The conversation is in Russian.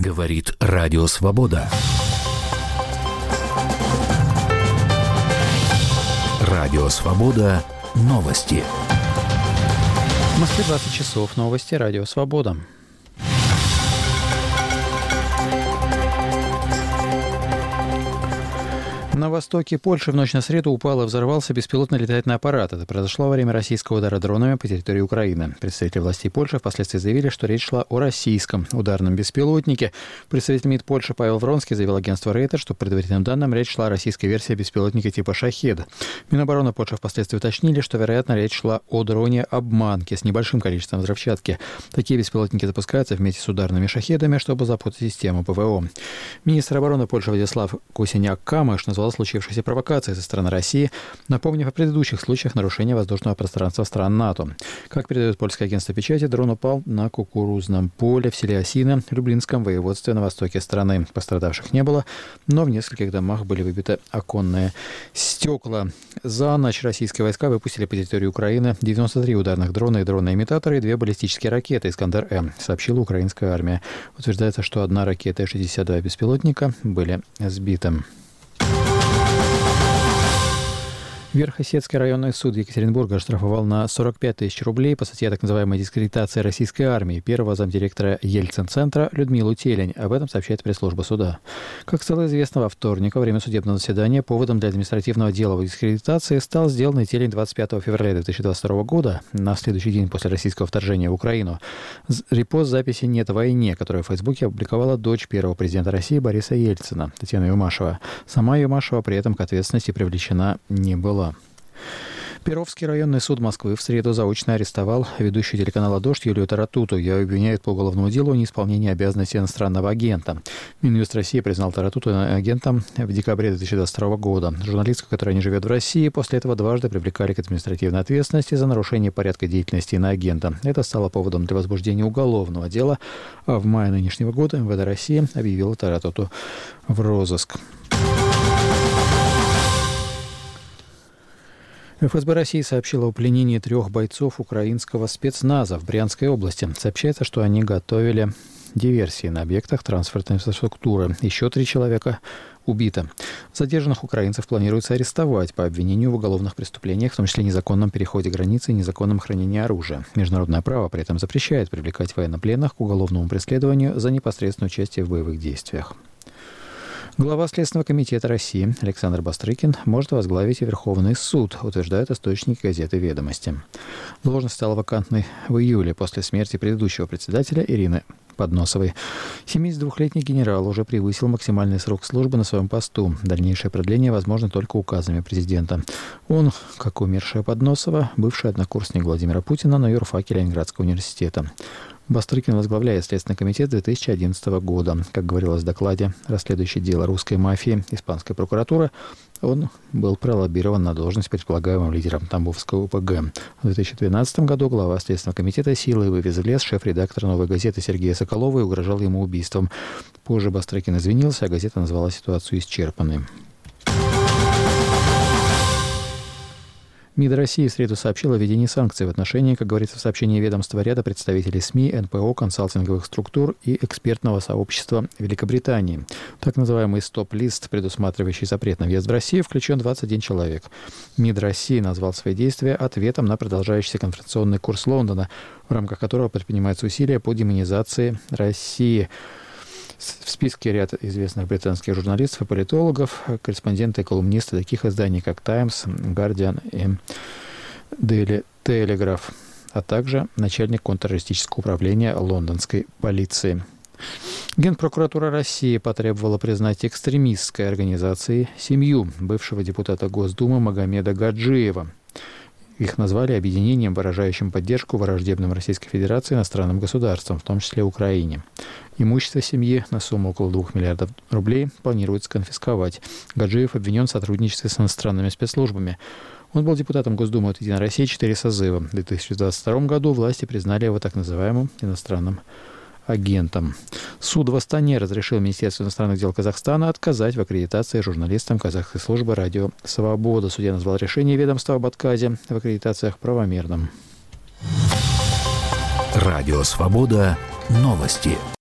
Говорит Радио Свобода. Радио Свобода. Новости. В Москве 20 часов. Новости. Радио Свобода. На востоке Польши в ночь на среду упал и взорвался беспилотный летательный аппарат. Это произошло во время российского удара дронами по территории Украины. Представители властей Польши впоследствии заявили, что речь шла о российском ударном беспилотнике. Представитель МИД Польши Павел Вронский заявил агентству Рейтер, что по предварительным данным речь шла о российской версии беспилотника типа «Шахед». Минобороны Польши впоследствии уточнили, что, вероятно, речь шла о дроне-обманке с небольшим количеством взрывчатки. Такие беспилотники запускаются вместе с ударными «Шахедами», чтобы запутать систему ПВО. Министр обороны Польши Владислав Косиняк-Камыш назвал случившейся провокацией со стороны России, напомнив о предыдущих случаях нарушения воздушного пространства стран НАТО. Как передает польское агентство печати, дрон упал на кукурузном поле в селе Осина, Люблинском воеводстве на востоке страны. Пострадавших не было, но в нескольких домах были выбиты оконные стекла. За ночь российские войска выпустили по территории Украины 93 ударных дрона и дрона-имитатора и 2 баллистические ракеты «Искандер-М», сообщила украинская армия. Утверждается, что одна ракета и 62 беспилотника были сбиты. Верхосецкий районный суд Екатеринбурга оштрафовал на 45 тысяч рублей по статье так называемой дискредитации российской армии первого замдиректора Ельцин-центра Людмилу Телень. Об этом сообщает пресс-служба суда. Как стало известно, во вторник во время судебного заседания поводом для административного дела о дискредитации стал сделанный Телень 25 февраля 2022 года, на следующий день после российского вторжения в Украину, репост записи «Нет войне», которую в Фейсбуке опубликовала дочь первого президента России Бориса Ельцина, Татьяна Юмашева. Сама Юмашева при этом к ответственности привлечена не была. Перовский районный суд Москвы в среду заочно арестовал ведущую телеканала «Дождь» Юлию Таратуту. Ее обвиняют по уголовному делу о неисполнении обязанностей иностранного агента. Минюст России признал Таратуту агентом в декабре 2022 года. Журналистку, которая не живет в России, после этого дважды привлекали к административной ответственности за нарушение порядка деятельности иноагента. Это стало поводом для возбуждения уголовного дела. А в мае нынешнего года МВД России объявила Таратуту в розыск. ФСБ России сообщила о пленении 3 бойцов украинского спецназа в Брянской области. Сообщается, что они готовили диверсии на объектах транспортной инфраструктуры. Еще 3 человека убито. Задержанных украинцев планируется арестовать по обвинению в уголовных преступлениях, в том числе незаконном переходе границы и незаконном хранении оружия. Международное право при этом запрещает привлекать военнопленных к уголовному преследованию за непосредственное участие в боевых действиях. Глава Следственного комитета России Александр Бастрыкин может возглавить и Верховный суд, утверждают источники газеты «Ведомости». Должность стала вакантной в июле после смерти предыдущего председателя Ирины Подносовой. 72-летний генерал уже превысил максимальный срок службы на своем посту. Дальнейшее продление возможно только указами президента. Он, как умершая Подносова, бывший однокурсник Владимира Путина на юрфаке Ленинградского университета. Бастрыкин возглавляет Следственный комитет 2011 года. Как говорилось в докладе, расследующий дело русской мафии испанской прокуратуры, он был пролоббирован на должность предполагаемым лидером Тамбовского ОПГ. В 2012 году глава Следственного комитета силой вывез в лес шеф-редактора «Новой газеты» Сергея Соколова и угрожал ему убийством. Позже Бастрыкин извинился, а газета назвала ситуацию исчерпанной. МИД России в среду сообщил о введении санкций в отношении, как говорится в сообщении ведомства, ряда представителей СМИ, НПО, консалтинговых структур и экспертного сообщества Великобритании. Так называемый стоп-лист, предусматривающий запрет на въезд в Россию, включен 21 человек. МИД России назвал свои действия ответом на продолжающийся конфронтационный курс Лондона, в рамках которого предпринимаются усилия по демонизации России. В списке ряд известных британских журналистов и политологов, корреспонденты и колумнисты таких изданий, как «Таймс», «Гардиан» и «Дейли Телеграф», а также начальник контртеррористического управления лондонской полиции. Генпрокуратура России потребовала признать экстремистской организацией семью бывшего депутата Госдумы Магомеда Гаджиева. Их назвали объединением, выражающим поддержку враждебным Российской Федерации иностранным государствам, в том числе Украине. Имущество семьи на сумму около 2 миллиардов рублей планируется конфисковать. Гаджиев обвинен в сотрудничестве с иностранными спецслужбами. Он был депутатом Госдумы от «Единой России» 4 созыва. В 2022 году власти признали его так называемым иностранным агентом. Суд в Астане разрешил Министерству иностранных дел Казахстана отказать в аккредитации журналистам казахской службы «Радио Свобода». Судья назвал решение ведомства об отказе в аккредитациях правомерным. Радио Свобода. Новости.